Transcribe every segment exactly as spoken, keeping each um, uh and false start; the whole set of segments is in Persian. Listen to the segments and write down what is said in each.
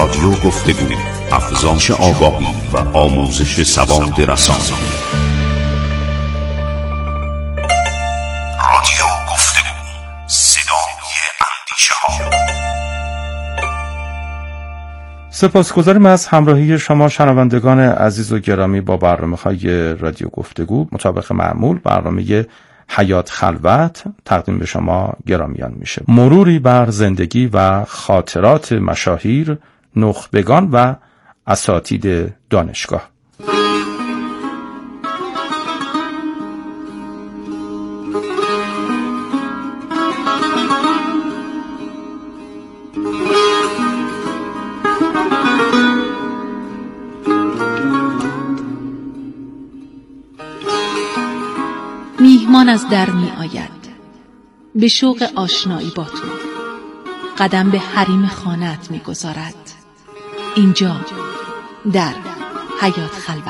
رادیو گفتگو، افزایش آگاهی و آموزش سواد رسانه‌ای. رادیو گفتگو، صدای اندیشه‌ها. سپاسگزاریم از همراهی شما شنوندگان عزیز و گرامی با برنامه‌های رادیو گفتگو. مطابق معمول برنامه حیات خلوت تقدیم به شما گرامیان میشه. مروری بر زندگی و خاطرات مشاهیر، نخبگان و اساتید دانشگاه. میهمان از در می آید، به شوق آشنایی با تو قدم به حریم خانه‌ات می گذارد. اینجا در حیات خلوت.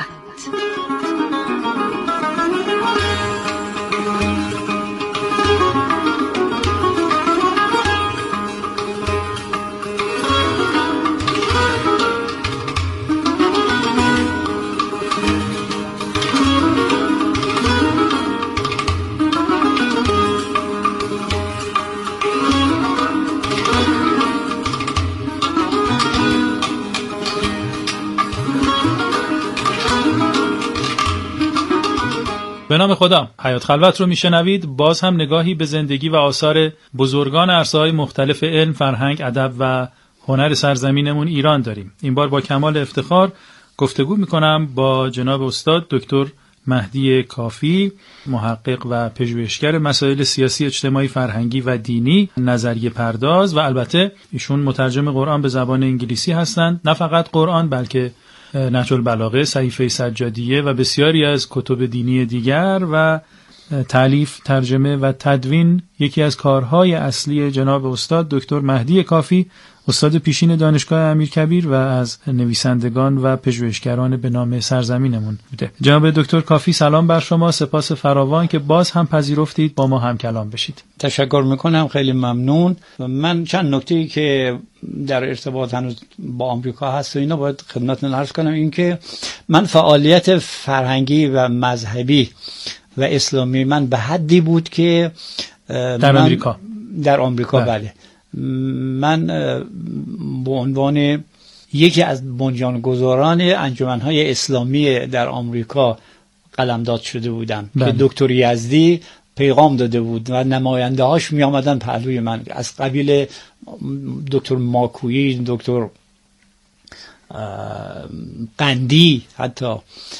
به نام خدا، حیات خلوت رو میشنوید. باز هم نگاهی به زندگی و آثار بزرگان عرصه‌های مختلف علم، فرهنگ، ادب و هنر سرزمینمون ایران داریم. این بار با کمال افتخار گفتگو میکنم با جناب استاد دکتر مهدی کافی، محقق و پژوهشگر مسائل سیاسی، اجتماعی، فرهنگی و دینی، نظریه پرداز و البته ایشون مترجم قرآن به زبان انگلیسی هستند. نه فقط قرآن بلکه نهج البلاغه، صحیفه سجادیه و بسیاری از کتب دینی دیگر و تالیف، ترجمه و تدوین یکی از کارهای اصلی جناب استاد دکتر مهدی کافی، استاد پیشین دانشگاه امیرکبیر و از نویسندگان و پژوهشگران به نام سرزمینمون بوده. جناب دکتر کافی، سلام بر شما. سپاس فراوان که باز هم پذیرفتید با ما هم کلام بشید. تشکر میکنم، خیلی ممنون. من چند نکته‌ای که در ارتباط هنوز با آمریکا هست و اینا باید خدمتتون عرض کنم. این که من فعالیت فرهنگی و مذهبی و اسلامی من به حدی بود که در آمریکا در آمریکا بله, بله. من به عنوان یکی از بنیانگذاران انجمن‌های اسلامی در آمریکا قلمداد شده بودم بله. که دکتر یزدی پیغام داده بود و نماینده هاش می آمدن پهلوی من، از قبیل دکتر ماکویی، دکتر قندی حتی،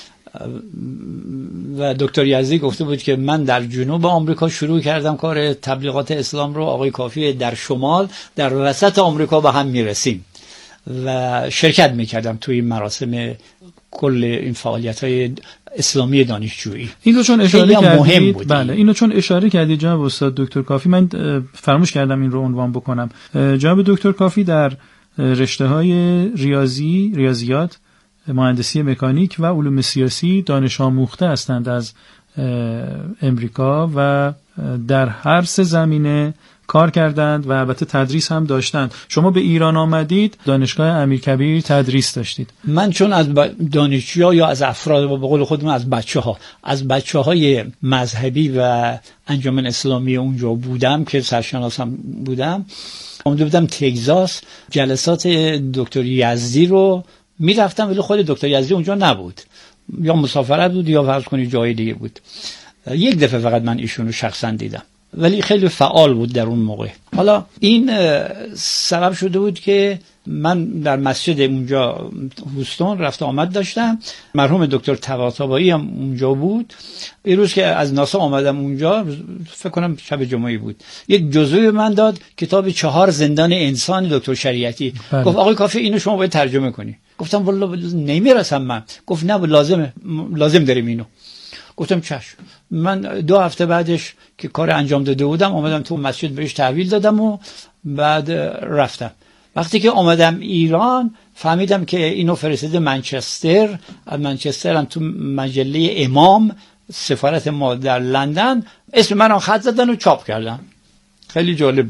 و دکتر یزدی گفته بود که من در جنوب آمریکا شروع کردم کار تبلیغات اسلام رو، آقای کافی در شمال، در وسط آمریکا با هم میرسیم و شرکت میکردم توی مراسم کل این فعالیت‌های اسلامی دانشجویی. اینو چون اشاره کردید، بله اینو چون اشاره کردید جناب استاد دکتر کافی، من فراموش کردم این رو عنوان بکنم. جناب دکتر کافی در رشته‌های ریاضی، ریاضیات، مهندسی مکانیک و علوم سیاسی دانش آموخته هستند از امریکا و در هر سه زمینه کار کردند و البته تدریس هم داشتند. شما به ایران آمدید، دانشگاه امیرکبیر تدریس داشتید. من چون از دانشجوها یا از افراد، به قول خودم از بچه ها از بچه های مذهبی و انجمن اسلامی اونجا بودم که سرشناسم بودم، آمده بودم تگزاس، جلسات دکتر یزدی رو میرفتم، ولی خود دکتر یزدی اونجا نبود، یا مسافرت بود یا فرض کنید جای دیگه بود. یک دفعه فقط من ایشونو شخصا دیدم، ولی خیلی فعال بود در اون موقع. حالا این سبب شده بود که من در مسجد اونجا هوستون رفت آمد داشتم. مرحوم دکتر طباطبایی هم اونجا بود. این روز که از ناسا آمدم اونجا، فکر کنم شب جمعه بود، یک جزوه من داد، کتاب چهار زندان انسان دکتر شریعتی. بله. گفت آقای کافی اینو شما باید ترجمه کنی. گفتم والله نمیرسم من. گفت نه لازمه، لازم داریم اینو. گفتم چشم. من دو هفته بعدش که کار انجام داده بودم آمدم تو مسجد بهش تحویل دادم و بعد رفتم. وقتی که آمدم ایران فهمیدم که اینو فرستاده منچستر. از منچستر هم تو مجله امام، سفارت ما در لندن، اسم منو خط زدن و چاپ کردن. خیلی جالب بودی.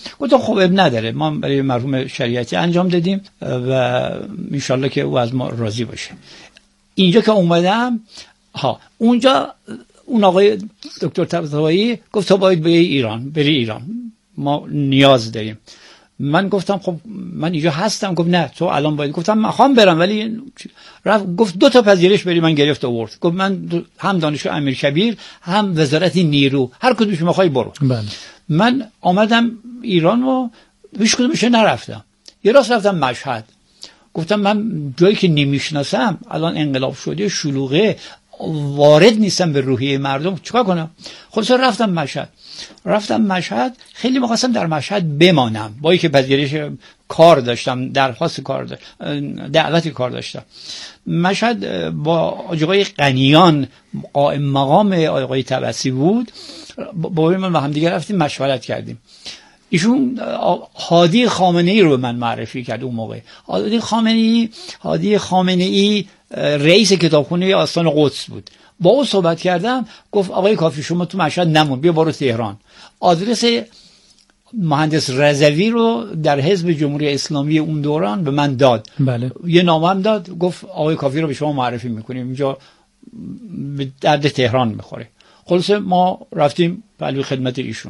گفتم خب اب نداره، ما برای مرحوم شریعتی انجام دادیم و انشالله که او از ما راضی باشه. اینجا که اومدم ها اونجا اون آقای دکتر طباطبایی گفت تو باید بری ایران، بری ایران، ما نیاز داریم. من گفتم خب من اینجا هستم. گفت نه تو الان باید. گفتم من خواهم برم ولی رفت گفت دو تا پذیرش بری. من گرفت آورد. گفت من هم دانشگاه امیرکبیر هم وزارت نیرو، هر کدومش میخوای برو. بله. من آمدم ایران و هیچ کدومش نرفتم. یه راست رفتم مشهد. گفتم من جایی که نمیشناسم، الان انقلاب شده، شلوغه، وارد نیستم به روحیه مردم، چیکار کنم؟ خلاص رفتم مشهد. رفتم مشهد، خیلی می‌خواستم در مشهد بمانم، با اینکه پذیرش کار داشتم، درخواست کار داشتم، دعوت کار داشتم. مشهد با آقای قنیان قائم مقام آقای طبسی بود، با من با هم دیگه رفتیم مشورت کردیم. ایشون هادی خامنه‌ای رو به من معرفی کرد. اون موقع هادی خامنه‌ای هادی خامنه‌ای رئیس کتابخونه آستان قدس بود. با او صحبت کردم، گفت آقای کافی شما تو مشهد نمون، بیا برو تهران. آدرس مهندس رضوی رو در حزب جمهوری اسلامی اون دوران به من داد. بله. یه نامه هم داد، گفت آقای کافی رو به شما معرفی میکنیم، اینجا به درد تهران میخوره. خلاصه ما رفتیم به خدمت ایشون.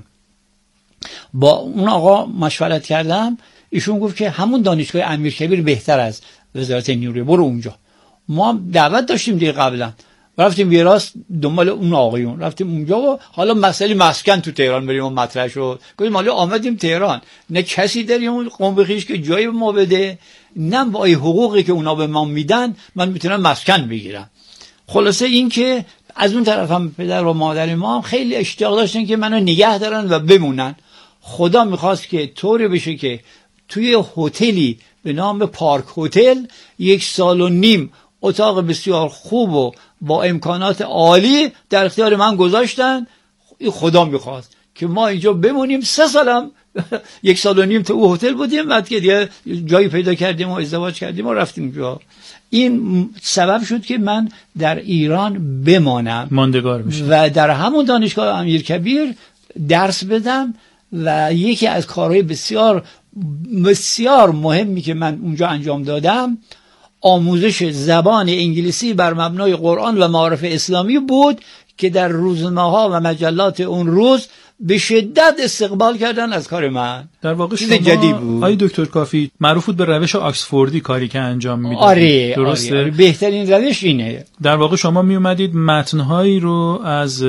با اون آقا مشورت کردم، ایشون گفت که همون دانشگاه امیرکبیر بهتر از وزارت نیروی، برو اونجا. ما دعوت داشتیم دیگه قبلا، رفتیم ویراست دنبال اون آقایون، رفتیم اونجا و حالا مسئله مسکن تو تهران بریم و مطرح شد. گفتیم حالا آمدیم تهران، نه کسی داریم قوم بخیش که جایی به ما بده، نه با حقوقی که اونا به ما میدن من میتونم مسکن بگیرم. خلاصه این که از اون طرف هم پدر و مادر ما خیلی اشتیاق داشتن که منو نگه دارن و بمونن. خدا میخواست که طوری بشه که توی هتلی به نام پارک هتل یک سال و نیم اتاق بسیار خوب و با امکانات عالی در اختیار من گذاشتن. خدا میخواست که ما اینجا بمونیم. سه سالم یک سال و نیم تو او هتل بودیم، بعد که دیگه جایی پیدا کردیم و ازدواج کردیم و رفتیم جا. این سبب شد که من در ایران بمانم، ماندگار بشم و در همون دانشگاه امیرکبیر درس بدم. و یکی از کارهای بسیار بسیار مهمی که من اونجا انجام دادم آموزش زبان انگلیسی بر مبنای قرآن و معارف اسلامی بود که در روزنامه‌ها و مجلات اون روز به شدت استقبال کردن از کار من. در واقع چیز جدید بود. آقای دکتر کافی معروف بود به روش آکسفوردی کاری که انجام میدادید. آره، درسته؟ آره، آره. بهترین روش اینه. در واقع شما می اومدید متن‌هایی رو از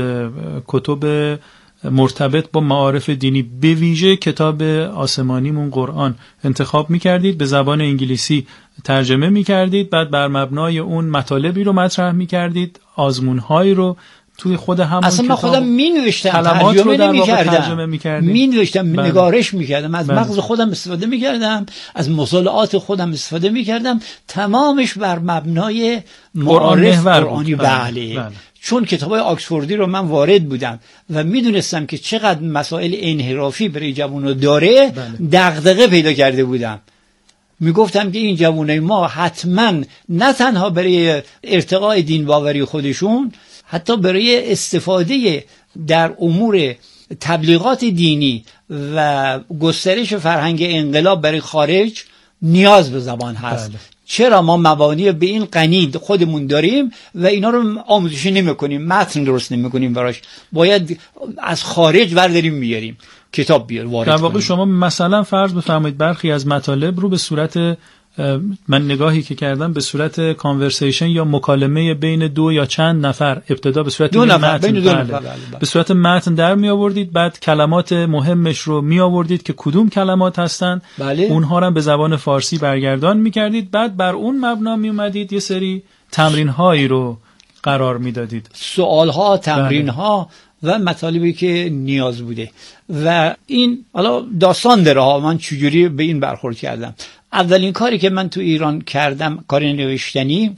کتب مرتبط با معارف دینی، به ویژه کتاب آسمانیمون قرآن انتخاب می‌کردید، به زبان انگلیسی ترجمه می‌کردید، بعد بر مبنای اون مطالبی رو مطرح می‌کردید، آزمون‌هایی رو توی خود همون اصلا من خودم می-نوشتم، ترجمه نمی‌کردم، می-نوشتم، بله. نگارش می‌کردم، از بله. مغز خودم استفاده می‌کردم، از مطالعات خودم استفاده می‌کردم، تمامش بر مبنای معارف قرآنی. بله. بله. چون کتابای آکسفوردی رو من وارد بودم و میدونستم که چقدر مسائل انحرافی برای جوانو داره، بله. دغدغه پیدا کرده بودم. میگفتم که این جوانای ما حتما نه تنها برای ارتقاء دین باوری خودشون، حتی برای استفاده در امور تبلیغات دینی و گسترش فرهنگ انقلاب برای خارج نیاز به زبان هست. بله. چرا ما مبانی به این غنی خودمون داریم و اینا رو آموزشی نمی‌کنیم، متن درست نمی‌کنیم براش، باید از خارج ورداریم میاریم، کتاب بیار وارد کنیم. در واقع شما مثلا فرض بفرمایید برخی از مطالب رو به صورت، من نگاهی که کردم به صورت کانورسیشن یا مکالمه بین دو یا چند نفر، ابتدا به صورت دو نفر، متن، بین دو نفر، بله. به صورت متن در می آوردید، بعد کلمات مهمش رو می آوردید که کدوم کلمات هستن، بله. اونها رو به زبان فارسی برگردان می کردید، بعد بر اون مبنا می اومدید یه سری تمرین هایی رو قرار می دادید، سوال ها، تمرین ها و مطالبی که نیاز بوده. و این حالا داستان داره ها، من چجوری به این برخورد کردم. اولین کاری که من تو ایران کردم، کاری نوشتنی،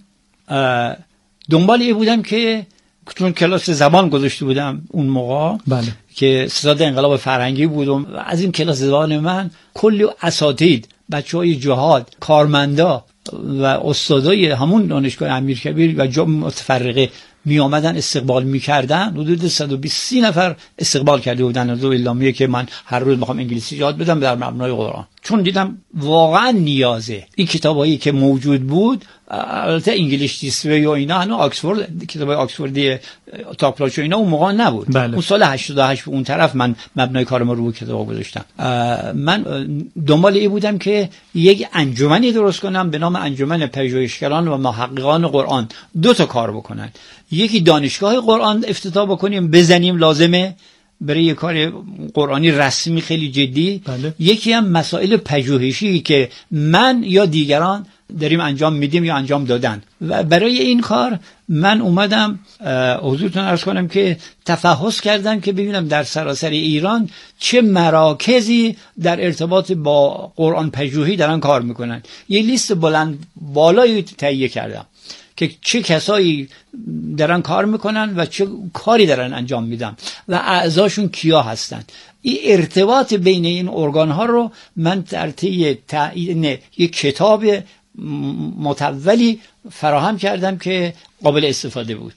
دنبال این بودم که چون کلاس زبان گذاشته بودم اون موقع، بله. که ستاد انقلاب فرهنگی بود و از این کلاس زبان من کلی اساتید، بچهای جهاد، کارمندا و استادای همون دانشگاه امیرکبیر و جا متفرقه می آمدن استقبال میکردن، حدود صد و بیست نفر استقبال کرده بودن از اعلامیه که من هر روز میخوام انگلیسی یاد بدم در مبنای قرآن. چون دیدم واقعا نیازه. این کتابایی که موجود بود، البته انگلیش دیسوی و اینا، هنوز آکسفورد، کتابای آکسفوردی تاپلاچ و اینا اون موقع نبود. بله. اون سال هشتاد و هشت به اون طرف من مبنای کارم رو کتاب گذاشتم. من دنبال این بودم که یک انجمنی درست کنم به نام انجمن پژوهشگران و محققان قرآن، دو تا کار بکنن. یکی دانشگاه قرآن افتتاح بکنیم، بزنیم، لازمه برای یک کار قرآنی رسمی خیلی جدی. بله. یکی هم مسائل پژوهشی که من یا دیگران داریم انجام میدیم یا انجام دادن. و برای این کار من اومدم حضورتون عرض کنم که تفحص کردم که ببینم در سراسر ایران چه مراکزی در ارتباط با قرآن پژوهی دارن کار میکنن. یه لیست بلند بالایی تهیه کردم که چه کسایی دارن کار میکنن و چه کاری دارن انجام میدن و اعضاشون کیا هستن. این ارتباط بین این ارگان ها رو من در طی تعیین یک کتاب متولی فراهم کردم که قابل استفاده بود.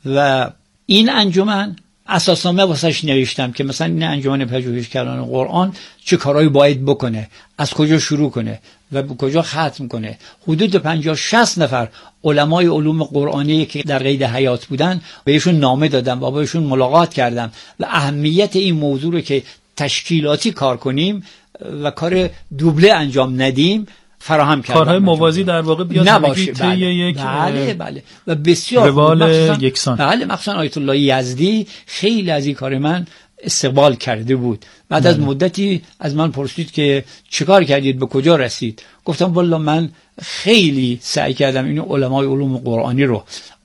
و این انجمن اساسنامه واسش نوشتم که مثلا این انجمن پژوهشگران قرآن چه کارهایی باید بکنه، از کجا شروع کنه و به کجا ختم کنه. حدود پنجاه شصت نفر علمای علوم قرآنی که در قید حیات بودن بهشون نامه دادم و بهشون ملاقات کردم و اهمیت این موضوع رو که تشکیلاتی کار کنیم و کار دوبله انجام ندیم فراهم کردم. کارهای موازی در واقع بیاد نباشه. بله. یک بله بله و بسیار روال یکسان. بله، مخصوصا آیت الله یزدی خیلی از این کار من استقبال کرده بود. بعد بله. از مدتی از من پرسید که چیکار کردید، به کجا رسید؟ گفتم والله من خیلی سعی کردم این علمای علوم قرآنی رو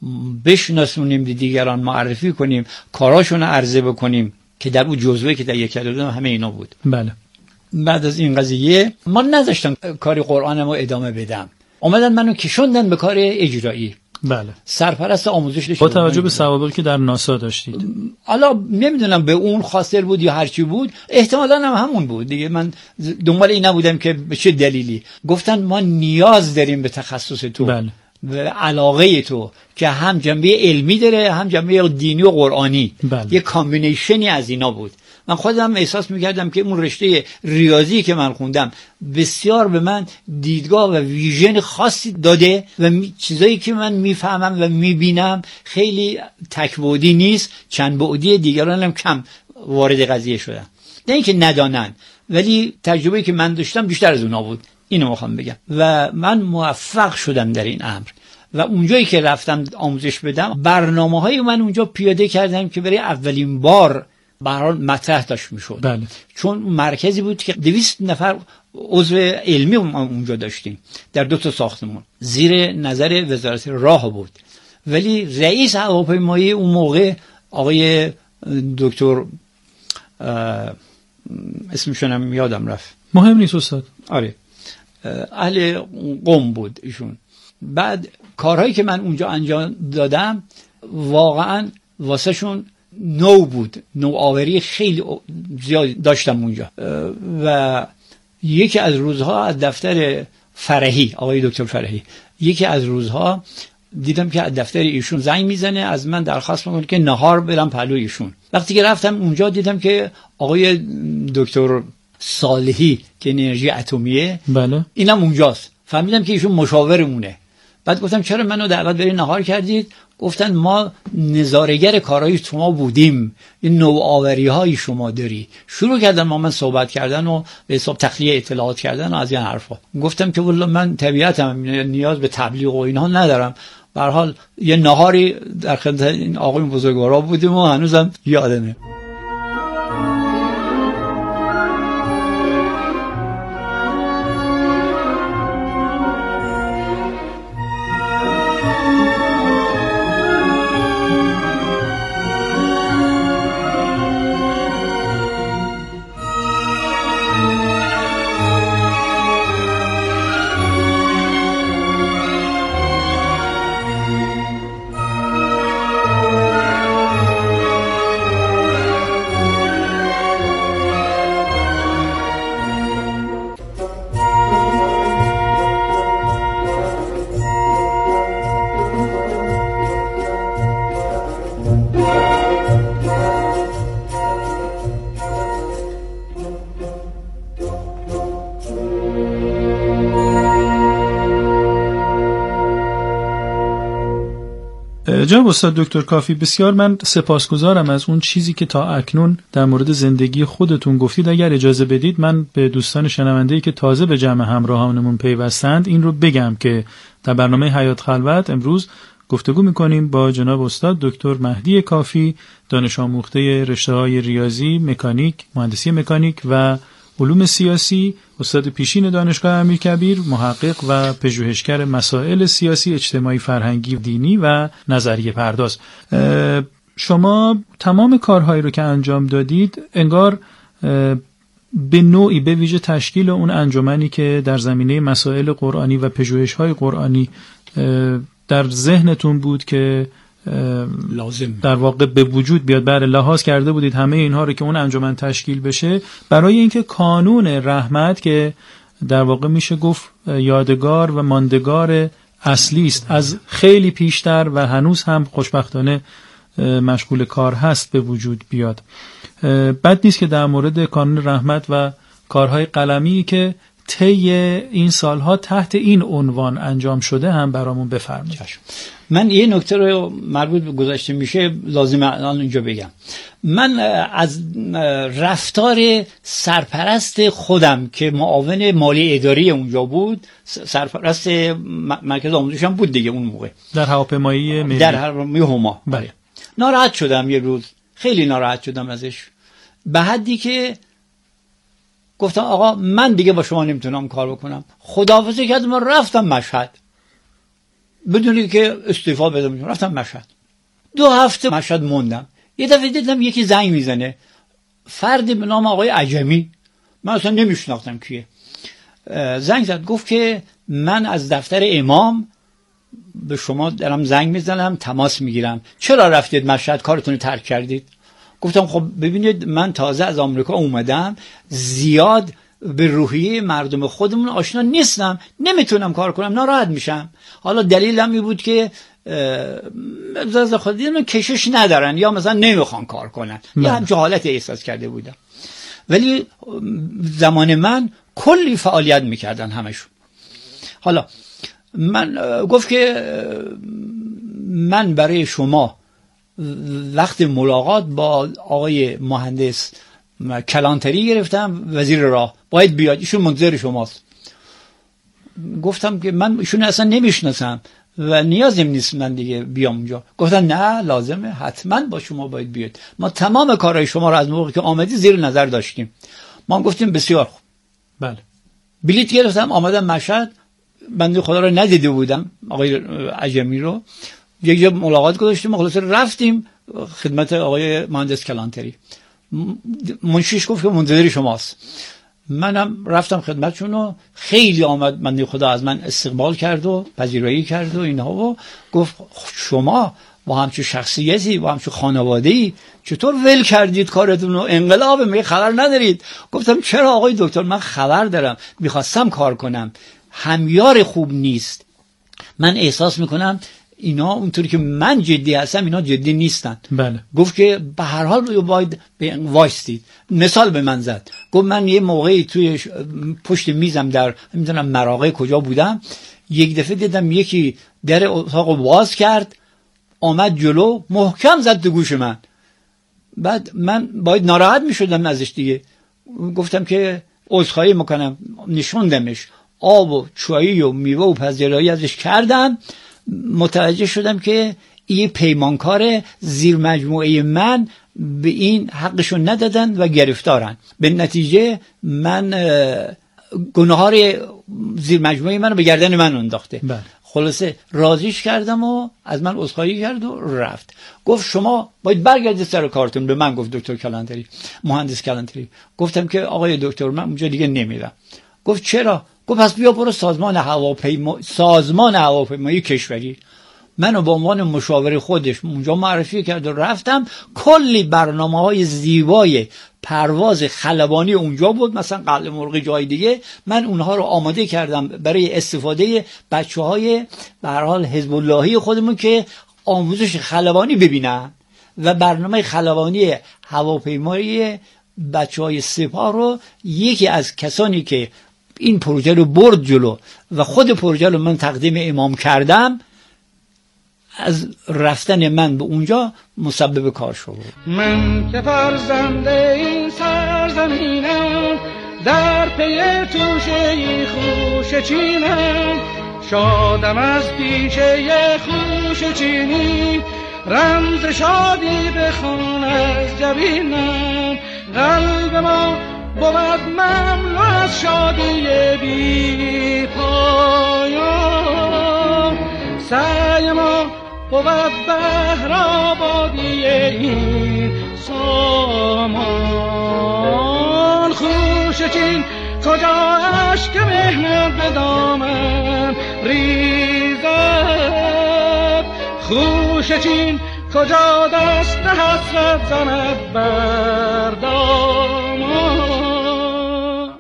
بشناسونیم، دیگران معرفی کنیم، کاراشون رو عرضه بکنیم که در اون جزوه که در یک کردم همه اینا بود. بله. بعد از این قضیه من نذاشتم کار قرآنم رو ادامه بدم، اومدن منو کشوندن به کار اجرایی. بله. سرپرست آموزش با توجه به سوابقی که در ناسا داشتید. حالا نمیدونم به اون خاطر بود یا هر چی بود، احتمالاً هم همون بود دیگه. من دنبال این نبودم که به چه دلیلی. گفتن ما نیاز داریم به تخصص تو. بله. و علاقه تو که هم جنبه علمی داره هم جنبه دینی و قرآنی. بله. یه کامبینیشنی از اینا بود. من خودم احساس میکردم که اون رشته ریاضی که من خوندم بسیار به من دیدگاه و ویژن خاصی داده و چیزایی که من میفهمم و میبینم خیلی تک‌بعدی نیست، چند بعدی. دیگران هم کم وارد قضیه شدن، نه اینکه ندانن، ولی تجربه‌ای که من داشتم بیشتر از اونا بود. اینو میخوام بگم. و من موفق شدم در این امر و اونجایی که رفتم آموزش بدم برنامه‌های من اونجا پیاده کردم که برای اولین بار به هر حال مطرح داشت میشد. بله. چون مرکزی بود که دویست نفر عضو علمی اونجا داشتیم در دو تا ساختمان، زیر نظر وزارت راه بود. ولی رئیس هواپیمایی اون موقع آقای دکتر اسمشونم یادم رفت، مهم نیست استاد. آره، اهل قم بود ایشون. بعد کارهایی که من اونجا انجام دادم واقعا واسه شون نو بود، نوآوری خیلی زیاد داشتم اونجا. و یکی از روزها از دفتر فرحی، آقای دکتر فرحی، یکی از روزها دیدم که از دفتر ایشون زنگ میزنه، از من درخواست میکنه که نهار برم پلوی ایشون. وقتی که رفتم اونجا دیدم که آقای دکتر صالحی که انرژی اتمیه، بله، اینم اونجاست. فهمیدم که ایشون مشاورمونه. بعد گفتم چرا منو دعوت برای نهار کردید؟ گفتن ما نظاره‌گر کارهای شما بودیم، این نوآوری‌های شما داری. شروع کردن با من صحبت کردن و به حساب تخلیه اطلاعات کردن و از این حرفا. گفتم که والله من طبیعتم نیاز به تبلیغ و اینها ندارم. به هر حال یه نهاری در خدمت این آقای بزرگوارا بودیم و هنوزم یادمه. جناب استاد دکتر کافی، بسیار من سپاسگزارم از اون چیزی که تا اکنون در مورد زندگی خودتون گفتید. اگر اجازه بدید من به دوستان شنونده‌ای که تازه به جمع همراهانمون پیوستند این رو بگم که در برنامه حیات خلوت امروز گفتگو می‌کنیم با جناب استاد دکتر مهدی کافی، دانش آموخته رشته‌های ریاضی، مکانیک، مهندسی مکانیک و علوم سیاسی، استاد پیشین دانشگاه امیرکبیر، محقق و پژوهشگر مسائل سیاسی، اجتماعی، فرهنگی، دینی و نظریه پرداز. شما تمام کارهایی رو که انجام دادید انگار به نوعی به ویژه تشکیل اون انجمنی که در زمینه مسائل قرآنی و پژوهش‌های قرآنی در ذهنتون بود که لازم در واقع به وجود بیاد، بر لحاظ کرده بودید همه اینها رو که اون انجمن تشکیل بشه برای اینکه کانون رحمت که در واقع میشه گفت یادگار و ماندگار اصلی است از خیلی پیشتر و هنوز هم خوشبختانه مشغول کار هست به وجود بیاد. بد نیست که در مورد کانون رحمت و کارهای قلمی که طی این سالها تحت این عنوان انجام شده هم برامون بفرمایید. من یه نکته رو مربوط به گذشته میشه لازم الان اینجا بگم. من از رفتار سرپرست خودم که معاون مالی اداری اونجا بود، سرپرست مرکز آموزش هم بود دیگه اون موقع در هواپیمایی ملی، در هواپیمایی هما، بله، ناراحت شدم. یه روز خیلی ناراحت شدم ازش، به حدی که گفتم آقا من دیگه با شما نمیتونم کار بکنم. خداحافظی کردم و رفتم مشهد بدونی که استعفا بدم. رفتم مشهد، دو هفته مشهد موندم. یه دفعه دیدم یکی زنگ میزنه، فردی به نام آقای عجمی، من اصلا نمیشناختم کیه. زنگ زد گفت که من از دفتر امام به شما دارم زنگ میزنم، تماس میگیرم، چرا رفتید مشهد، کارتون رو ترک کردید؟ گفتم خب ببینید من تازه از آمریکا اومدم، زیاد به روحیه مردم خودمون آشنا نیستم، نمیتونم کار کنم، ناراحت میشم. حالا دلیلم این بود که از خودم کشش ندارن یا مثلا نمیخوان کار کنن یا هم جهالت احساس کرده بودم. ولی زمان من کلی فعالیت میکردن همشون. حالا من گفت که من برای شما وقت ملاقات با آقای مهندس کلانتری گرفتم، وزیر راه، باید بیاد، ایشون منتظر شماست. گفتم که من ایشون اصلا نمیشناسم و نیازم نیست من دیگه بیام اونجا. گفتن نه لازمه، حتما با شما باید بیاد، ما تمام کارهای شما رو از موقعی که آمدی زیر نظر داشتیم. ما گفتیم بسیار خوب. بله. بلیط گرفتم آمدم مشهد. بنده خدا رو ندیده بودم آقای عجمی رو. یک جا ملاقات گذاشتیم، خلاص رفتیم خدمت آقای مهندس کلانتری. منشیش گفت که منتظر شماست. منم رفتم خدمتشون و خیلی آمد بنده خدا از من استقبال کرد و پذیرایی کرد و اینها و گفت شما با همچون شخصیتی، با همچون خانواده‌ای چطور ول کردید کارتون و انقلاب می خبر ندارید؟ گفتم چرا آقای دکتر، من خبر دارم، میخواستم کار کنم، همیار خوب نیست. من احساس میکنم اینا اونطوری که من جدی هستم اینا جدی نیستن. بله. گفت که به هر حال باید وایستید. مثال به من زد، گفت من یه موقعی توی پشت میزم در نمیدونم مراغه کجا بودم، یک دفعه دیدم یکی در اتاق باز کرد، آمد جلو، محکم زد تو گوش من. بعد من باید ناراحت میشدم ازش دیگه. گفتم که عذرخواهی میکنم، نشوندمش، آب و چایی و میوه و پذیرایی ازش کردم. متوجه شدم که این پیمانکار زیر مجموعه من به این حقشون ندادن و گرفتارن. به نتیجه من گناهار زیر مجموعه من رو به گردن من انداخته. بله. خلاصه راضیش کردم و از من عذرخواهی کرد و رفت. گفت شما باید برگردید سر کارتون. به من گفت دکتر کلانتری، مهندس کلانتری. گفتم که آقای دکتر من اونجا دیگه نمیرم. گفت چرا؟ گفت پس بیا برو سازمان هواپیما سازمان هواپیمایی کشوری. منو به عنوان مشاور خودش اونجا معرفی کرد و رفتم. کلی برنامه‌های زیبای پرواز خلبانی اونجا بود، مثلا قلعه مرغ جای دیگه. من اونها رو آماده کردم برای استفاده بچه‌های به هر حال حزب اللهی خودمون که آموزش خلبانی ببینن و برنامه خلبانی هواپیمایی بچه‌های سپاه رو یکی از کسانی که این پروژه رو برد جلو و خود پروژه رو من تقدیم امام کردم از رفتن من به اونجا مسبب کار شد. من که فرزند این سرزمینم، در پی توشه خوش چینم، شادم از پیشه خوش چینی، رمز شادی بخوان از جبینم. قلب ما بود مملو از شادی بی پایان، سعی ما بود بهر آبادی این سامان. خوش چین کجا اشک مهنت به دامن ریزد، خوش چین کجا دست حسرت زند بر دامان.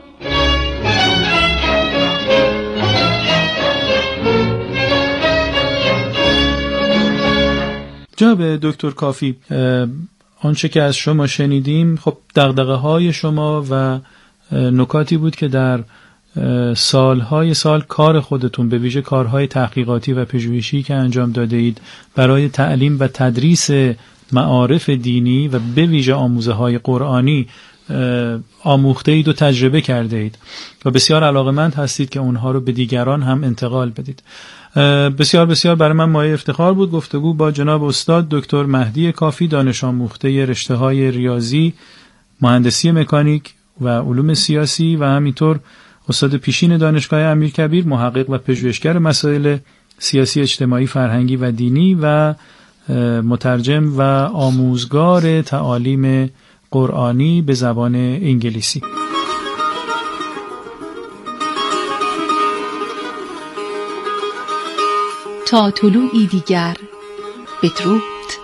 جناب دکتر کافی، آنچه که از شما شنیدیم خب دغدغه های شما و نکاتی بود که در سالهای سال کار خودتون، به ویژه کارهای تحقیقاتی و پژوهشی که انجام داده اید برای تعلیم و تدریس معارف دینی و به ویژه آموزه های قرآنی آموخته اید و تجربه کرده اید و بسیار علاقمند هستید که اونها رو به دیگران هم انتقال بدید. بسیار بسیار برای من مایه افتخار بود گفتگو با جناب استاد دکتر مهدی کافی، دانش آموخته رشته‌های ریاضی، مهندسی مکانیک و علوم سیاسی و همینطور استاد پیشین دانشگاه امیرکبیر، محقق و پژوهشگر مسائل سیاسی، اجتماعی، فرهنگی و دینی و مترجم و آموزگار تعالیم قرآنی به زبان انگلیسی. تا طلوعی دیگر بدرود.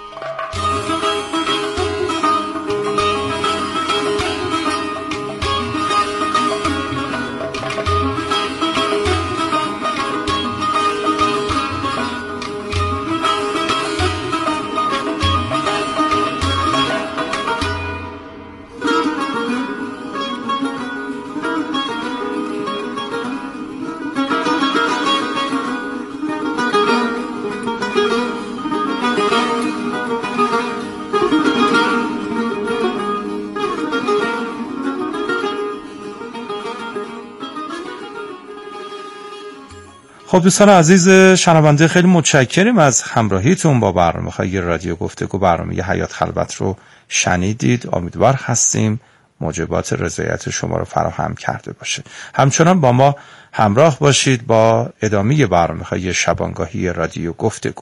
خب دوستان عزیز شنونده، خیلی متشکریم از همراهیتون با برنامه‌های رادیو گفتگو. برنامه حیات خلوت رو شنیدید. امیدوار هستیم موجبات رضایت شما رو فراهم کرده باشه. همچنان با ما همراه باشید با ادامه برنامه‌های شبانگاهی رادیو گفتگو.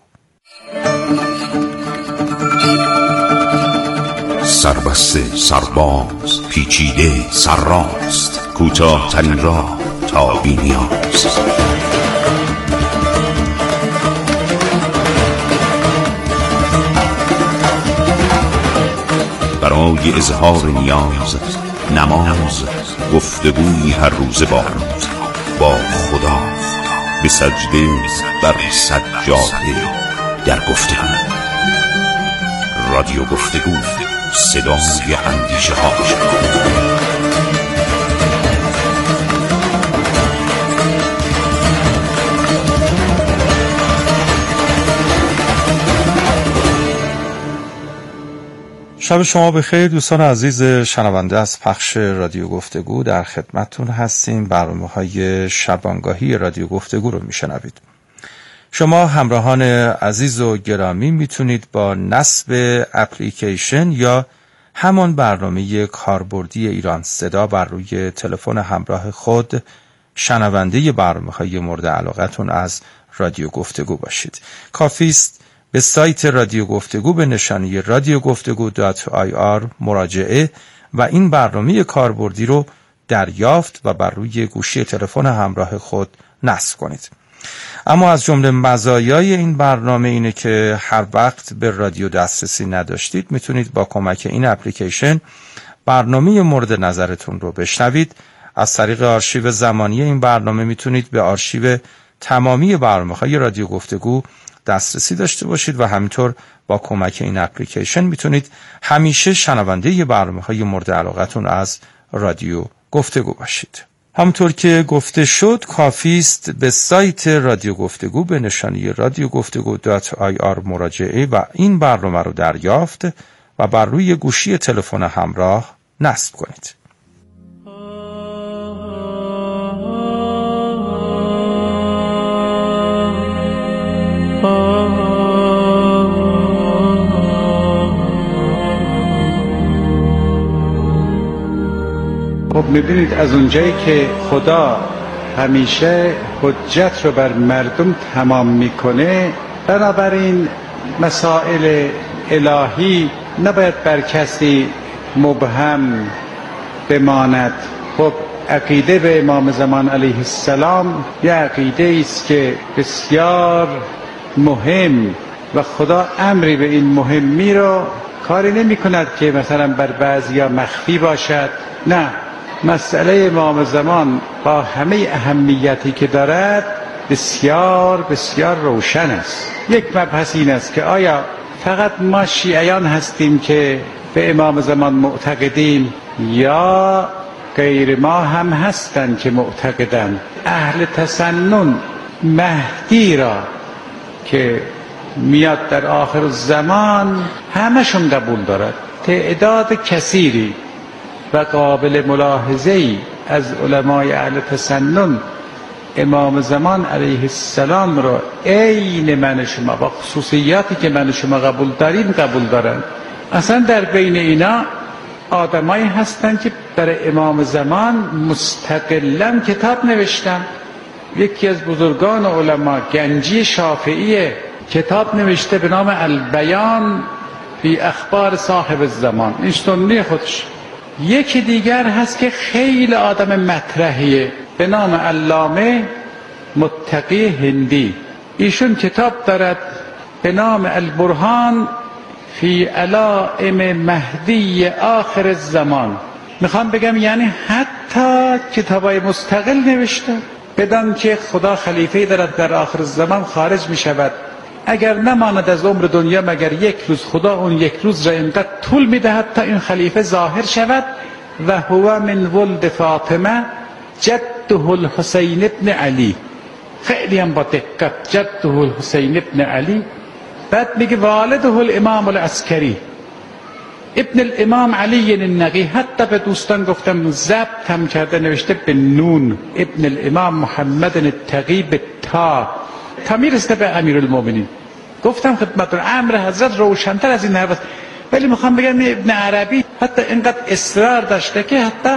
سربسته، سرباز، پیچیده، سرراست، کوتاه ترین راه تا بی‌نیاز. برای اظهار نیاز، نماز، گفتگوی هر روز با با خدا، به سجده بر سجاده در گفتگو. رادیو گفتگو، صدای اندیشه ها. شب شما بخیر دوستان عزیز شنونده، از پخش رادیو گفتگو در خدمتتون هستیم. برنامه‌های شبانگاهی رادیو گفتگو رو میشنوید. شما همراهان عزیز و گرامی میتونید با نصب اپلیکیشن یا همان برنامه کاربردی ایران صدا بر روی تلفن همراه خود شنونده برنامه‌های مورد علاقتون از رادیو گفتگو باشید. کافی است به سایت رادیو گفتگو به نشانی رادیو گفتگو دات آی آر مراجعه و این برنامه کاربردی رو دریافت و بر روی گوشی تلفن همراه خود نصب کنید. اما از جمله مزایای این برنامه اینه که هر وقت به رادیو دسترسی نداشتید میتونید با کمک این اپلیکیشن برنامه مورد نظرتون رو بشنوید. از طریق آرشیو زمانی این برنامه میتونید به آرشیو تمامی برنامه‌های رادیو گفتگو دسترسی داشته باشید و همینطور با کمک این اپلیکیشن میتونید همیشه شنونده برنامه‌های مورد علاقتون از رادیو گفتگو باشید. همونطور که گفته شد کافی است به سایت رادیو گفتگو به نشانی رادیو گفتگو دات آی آر مراجعه و این برنامه رو دریافت و بر روی گوشی تلفن همراه نصب کنید. خب میبینید از اونجایی که خدا همیشه حجت رو بر مردم تمام میکنه، بنابراین مسائل الهی نباید بر کسی مبهم بماند. خب عقیده به امام زمان علیه السلام یه عقیده است که بسیار مهم و خدا امری به این مهمی رو کاری نمی کند که مثلا بر بعضیا مخفی باشد. نه، مسئله امام زمان با همه اهمیتی که دارد بسیار بسیار روشن است. یک مبحث این است که آیا فقط ما شیعیان هستیم که به امام زمان معتقدیم یا غیر ما هم هستند که معتقدند؟ اهل تسنن مهدی را که میاد در آخر الزمان همشون قبول دارد. تعداد کثیری و قابل ملاحظه‌ای از علمای اهل تسنن امام زمان علیه السلام را عین من شما با خصوصیاتی که من شما قبول داریم قبول دارن. اصلا در بین اینا آدمایی هستند که برای امام زمان مستقلاً کتاب نوشتن. یکی از بزرگان علما گنجی شافعی کتاب نوشته به نام البیان فی اخبار صاحب الزمان، این سنی خودش. یکی دیگر هست که خیلی آدم مطرحیه به نام علامه متقی هندی، ایشون کتاب دارد به نام البرهان فی علائم مهدی آخر الزمان. میخوام بگم یعنی حتی کتابای مستقل نوشته بدان که خدا خلیفه دارد در آخر الزمان خارج میشود. اگر نماند از عمر دنیا مگر یک روز، خدا اون یک روز را اینقدر طول میدهد تا این خلیفه ظاهر شود. و هو من ولد فاطمه جده الحسین ابن علی. خیلی هم با دقت جده الحسین ابن علی. بعد میگه والده الامام العسکری ابن الامام علی النقی. حتی به دوستان گفتم ضبط هم کرده نوشته به نون ابن الامام محمد التقی به تا تا میرسه به امیرالمومنین. گفتم خدمتتون امر حضرت روشن‌تر از این حرف، ولی میخوام بگم ابن عربی حتی اینقدر اصرار داشته که حتی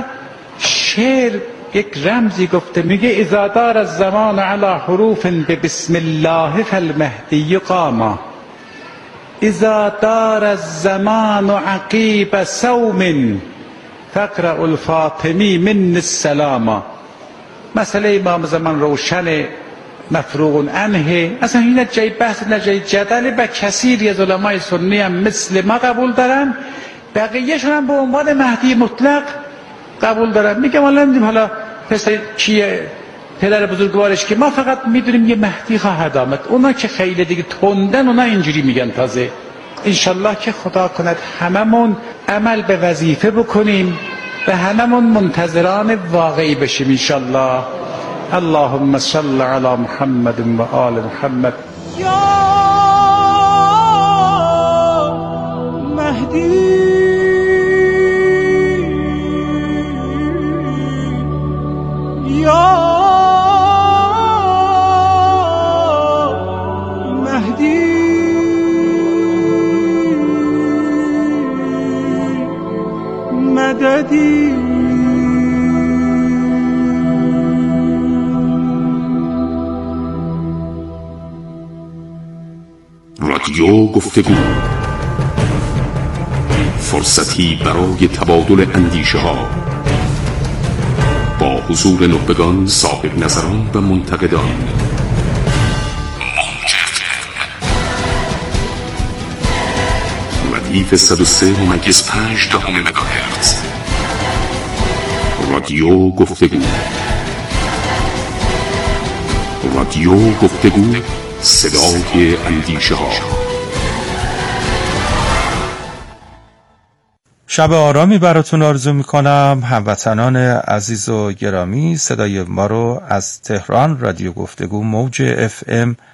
شعر یک رمزی گفته، میگه اذا دار الزمان علی حروف ببسم الله فالمهدی قاما، اذا دار الزمان عقیب صوم فقرأ الفاطمی من السلاما. مسئله امام زمان روشنه، مفروغ عنه. اصلا این نه جای بحث نه جای جدل. به کثیری از علمای سنی هم مثل ما قبول دارن، بقیه‌شون هم به عنوان مهدی مطلق قبول دارن. میگم حالا نمیدونیم حالا پسر کیه، پدر بزرگوارش که ما فقط میدونیم یه مهدی خواهد آمد. اونا که خیلی دیگه تندن اونا اینجوری میگن. تازه انشالله که خدا کند هممون عمل به وظیفه بکنیم و هممون منتظران واقعی بشیم انشالله. اللهم صل علی محمد و آل محمد. یا مهدی یا مهدی مددی. رادیو گفتگو، فرصتی برای تبادل اندیشه ها با حضور نخبگان، صاحب نظران و منتقدان. ردیف صد و سه ممیز پنج دهم مگاهرتز. رادیو گفتگو، رادیو گفتگو، صدای اندیشه ها. شب آرامی براتون آرزو میکنم. هموطنان عزیز و گرامی، صدای ما رو از تهران رادیو گفتگو موج اف ام